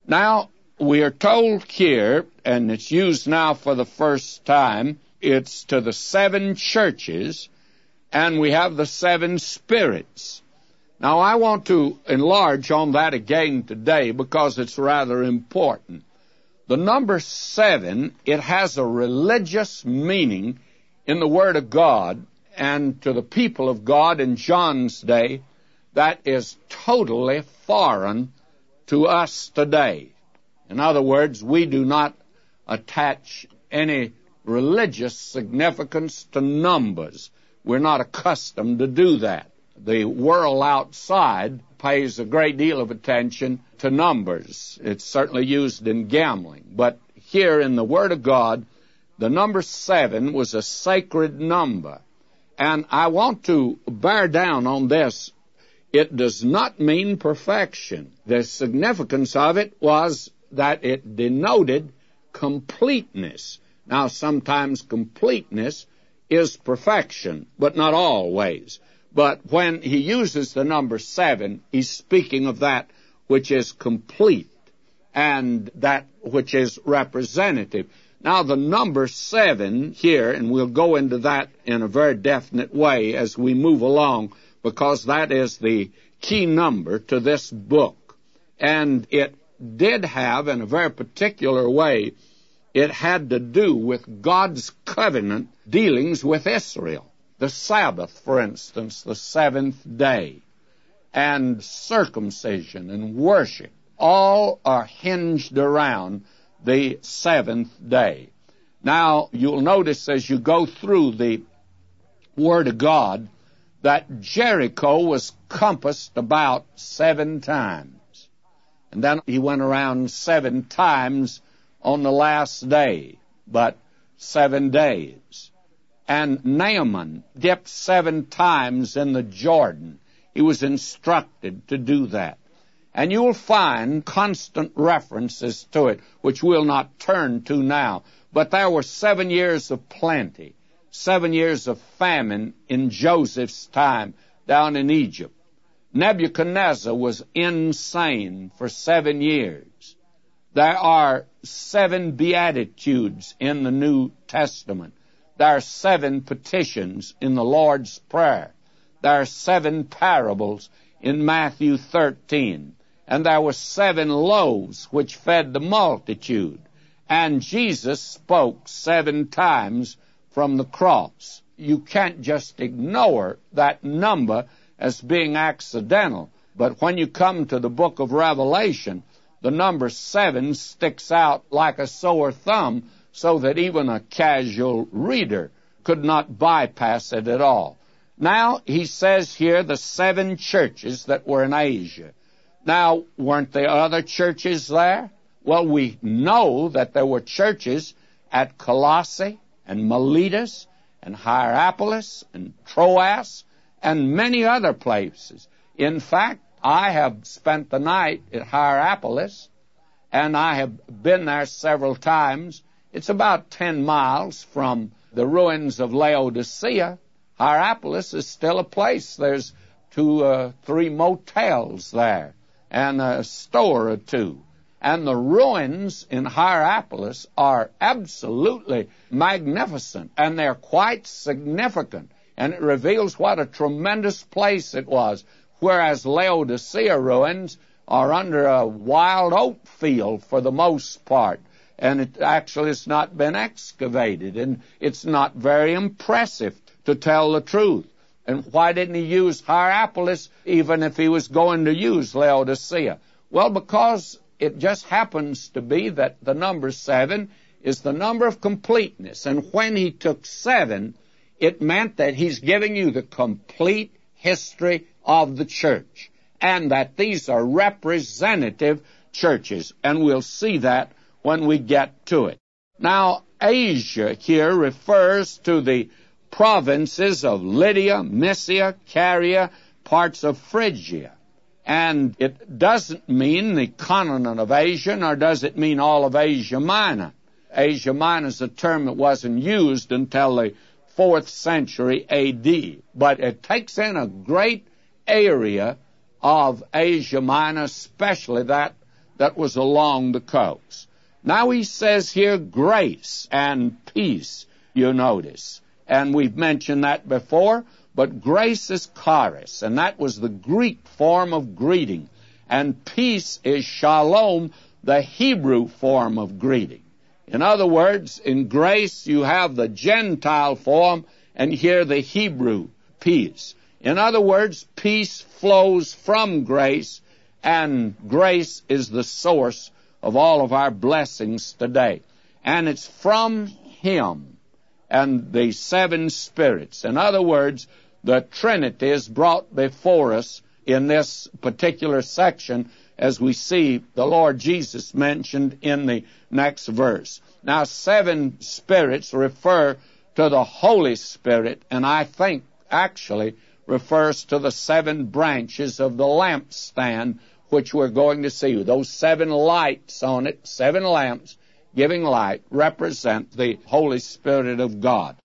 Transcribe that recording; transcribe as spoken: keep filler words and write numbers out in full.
Now, we are told here, and it's used now for the first time, it's to the seven churches, and we have the seven spirits. Now, I want to enlarge on that again today because it's rather important. The number seven, it has a religious meaning in the Word of God, and to the people of God in John's day, that is totally foreign to us today. In other words, we do not attach any religious significance to numbers. We're not accustomed to do that. The world outside pays a great deal of attention to numbers. It's certainly used in gambling. But here in the Word of God, the number seven was a sacred number. And I want to bear down on this. It does not mean perfection. The significance of it was that it denoted completeness. Now, sometimes completeness is perfection, but not always. But when he uses the number seven, he's speaking of that which is complete and that which is representative. Now, the number seven here, and we'll go into that in a very definite way as we move along, because that is the key number to this book. And it did have, in a very particular way, it had to do with God's covenant dealings with Israel. The Sabbath, for instance, the seventh day, and circumcision and worship, all are hinged around the seventh day. Now, you'll notice as you go through the Word of God that Jericho was compassed about seven times. And then he went around seven times on the last day, but seven days. And Naaman dipped seven times in the Jordan. He was instructed to do that. And you'll find constant references to it, which we'll not turn to now. But there were seven years of plenty, seven years of famine in Joseph's time down in Egypt. Nebuchadnezzar was insane for seven years. There are seven Beatitudes in the New Testament. There are seven petitions in the Lord's Prayer. There are seven parables in Matthew thirteen. And there were seven loaves which fed the multitude. And Jesus spoke seven times from the cross. You can't just ignore that number as being accidental. But when you come to the book of Revelation, the number seven sticks out like a sore thumb so that even a casual reader could not bypass it at all. Now, he says here the seven churches that were in Asia. Now, weren't there other churches there? Well, we know that there were churches at Colossae and Miletus and Hierapolis and Troas and many other places. In fact, I have spent the night at Hierapolis, and I have been there several times. It's about ten miles from the ruins of Laodicea. Hierapolis is still a place. There's two, uh, three motels there and a store or two. And the ruins in Hierapolis are absolutely magnificent, and they're quite significant. And it reveals what a tremendous place it was, whereas Laodicea ruins are under a wild oat field for the most part. And it actually has not been excavated, and it's not very impressive, to tell the truth. And why didn't he use Hierapolis even if he was going to use Laodicea? Well, because it just happens to be that the number seven is the number of completeness. And when he took seven, it meant that he's giving you the complete history of the church, and that these are representative churches. And we'll see that when we get to it. Now, Asia here refers to the provinces of Lydia, Mysia, Caria, parts of Phrygia. And it doesn't mean the continent of Asia, nor does it mean all of Asia Minor. Asia Minor is a term that wasn't used until the fourth century A D. But it takes in a great area of Asia Minor, especially that that was along the coast. Now he says here grace and peace, you notice. And we've mentioned that before, but grace is charis, and that was the Greek form of greeting. And peace is shalom, the Hebrew form of greeting. In other words, in grace you have the Gentile form, and here the Hebrew peace. In other words, peace flows from grace, and grace is the source of all of our blessings today. And it's from Him and the seven spirits. In other words, the Trinity is brought before us in this particular section, as we see the Lord Jesus mentioned in the next verse. Now, seven spirits refer to the Holy Spirit, and I think actually refers to the seven branches of the lampstand, which we're going to see. Those seven lights on it, seven lamps giving light, represent the Holy Spirit of God.